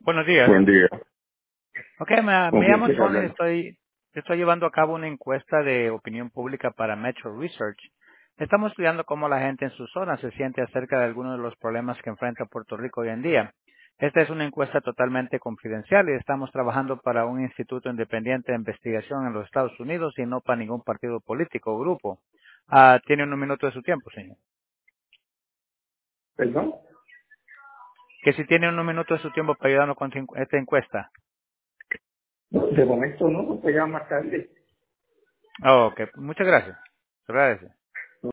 Buenos días. Buen día. Ok, ¿Con me quién llamo quiere Tony, hablar? estoy llevando a cabo una encuesta de opinión pública para Metro Research. Estamos estudiando cómo la gente en su zona se siente acerca de algunos de los problemas que enfrenta Puerto Rico hoy en día. Esta es una encuesta totalmente confidencial y estamos trabajando para un instituto independiente de investigación en los Estados Unidos y no para ningún partido político o grupo. Tiene un minuto de su tiempo, señor. ¿Perdón? Que si tiene un minuto de su tiempo para ayudarnos con esta encuesta. De momento no, pues ya más tarde. Oh, ok, muchas gracias. Se agradece.